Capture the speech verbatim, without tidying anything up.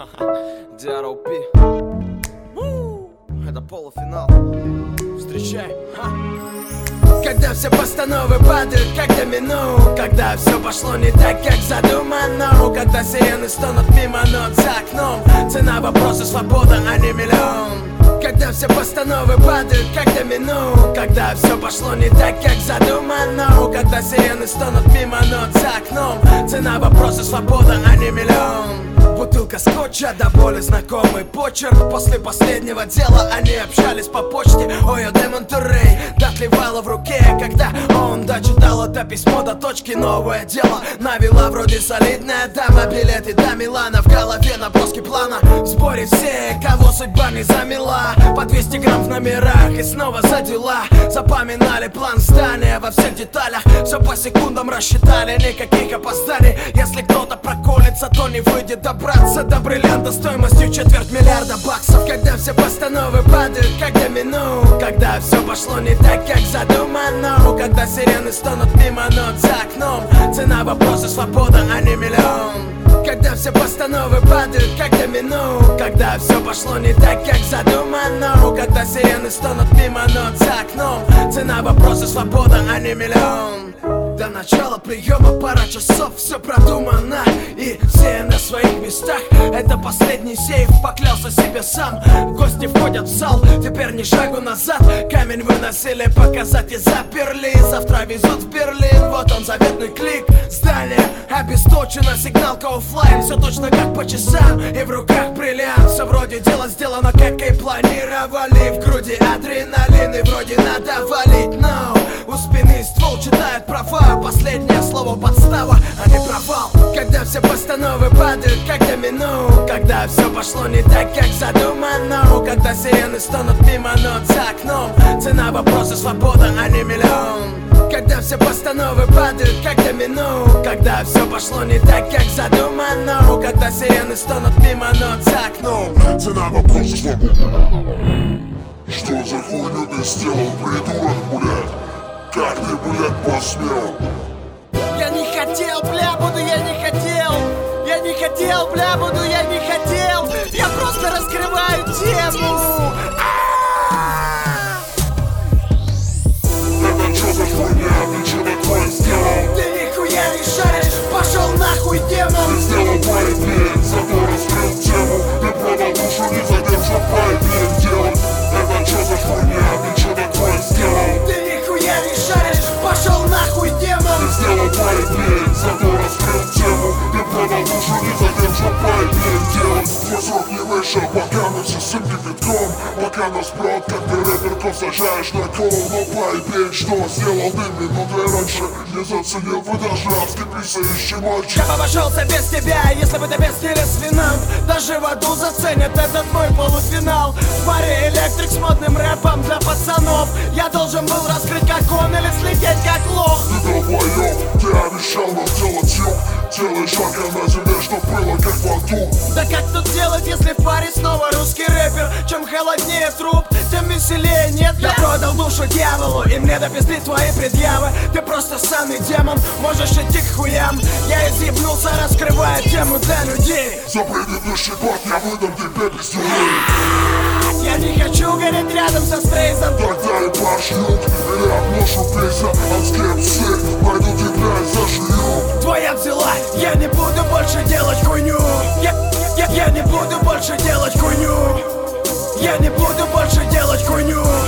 ди ар о пи. Это полуфинал. Встречай. Когда все постановы падают как домино, когда все пошло не так, как задумано, когда сирены стонут мимо нот за окном, цена вопроса свобода, а не миллион. Когда все постановы падают как домино, когда все пошло не так, как задумано, когда сирены стонут мимо нот за окном, цена вопроса свобода, а не миллион. Бутылка скотча, до боли знакомый почерк. После последнего дела они общались по почте. Ой, о Демон Туррей, дотлевала в руке, когда он дочитал это письмо до точки. Новое дело навела, вроде солидная дама. Билеты до Милана, в голове наброски плана. В сборе все, кого судьба не замела. По двести грамм в номерах и снова за дела. Запоминали план здания во всех деталях. Все по секундам рассчитали, никаких опозданий. Если кто-то проколется, то не выйдет добраться до бриллианта стоимостью четверть миллиарда баксов. Когда все постановы падают как домино, когда все пошло не так, как задумано, когда сирены стонут мимо нот за окном, цена вопроса свобода, а не миллион. Когда все постановы падают как домино, когда все пошло не так, как задумано, когда сирены стонут мимо нот за окном, цена вопроса свобода, а не миллион. До начала приема пара часов, все продумано и все на своих местах. Это последний сейф, поклялся себе сам. Гости входят в зал, теперь ни шагу назад. Камень выносили показать и заперли. Завтра везут в Берлин, вот он заветный клик. Здание обесточено, сигналка оффлайн. Все точно как по часам и в руках бриллиант. Все вроде дело сделано, как и планировали. В груди адреналин и вроде надо валить, но у спины ствол читает права. Последнее слово подстава, а не провал. Когда все постановы падают как домино, когда все пошло не так, как задумано, когда сирены стонут мимо нот за окном, цена вопроса свобода, а не миллион. Когда все постановы падают как домино, когда все пошло не так, как задумано, когда сирены стонут мимо нот за окном, цена вопроса свобода. Что за хуйню ты сделал, придурок, блядь? Как ты, блядь, посмел? Я не хотел, бля, буду, я не хотел. Я не хотел, бля, буду, я не хотел. Я просто раскрываю тему. Это чё за хуйня? Ты чё такое сделал? Ты нихуя не шаришь, пошел нахуй, демон. Ты сделал байбин, зато раскрыл тему. Ты продал душу, не задержал байбин делать. Это чё за хуйня? Ты чё такое сделал? Ты нихуя не шаришь, пошел нахуй, демон. Ты сделал байбин, зато раскрыл тему. Ты продал душу, не задержал байбин делать. Твой срок не вышел, пока мы все сымки битком. Пока нас брат, как ты рэперков сажаешь на кол. Но байбин, что сделал ты минутой раньше? Не заценил бы даже раскиписающий мальчик. Я бы обошелся без тебя, если бы ты без стиля с вином. Даже в аду заценят этот мой полуфинал. В паре электрик с модным рэпом для пацанов. Я должен был раскрыть как он или слететь как лох. Ты долбоёб, ты обещал нам делать юг. Делай жарко на земле, чтоб было как в аду. Да как тут делать, если в паре снова русский рэпер? Чем холоднее труп, тем веселее, нет? Я продал душу дьяволу, и мне до пизды твои предъявы. Ты просто ссаный демон, можешь идти к хуям. Я изъебнулся, раскрывая тему для людей. За предыдущий год я выдам тебе пиздюлей. Я не хочу гореть рядом со Стрейзом. Тогда и пошьют, или обношу песня от скепсы. Пойду тебя и зашью. Твоя взяла, я не буду больше делать хуйню. Я, я, я не буду больше делать хуйню. Я не буду больше делать хуйню.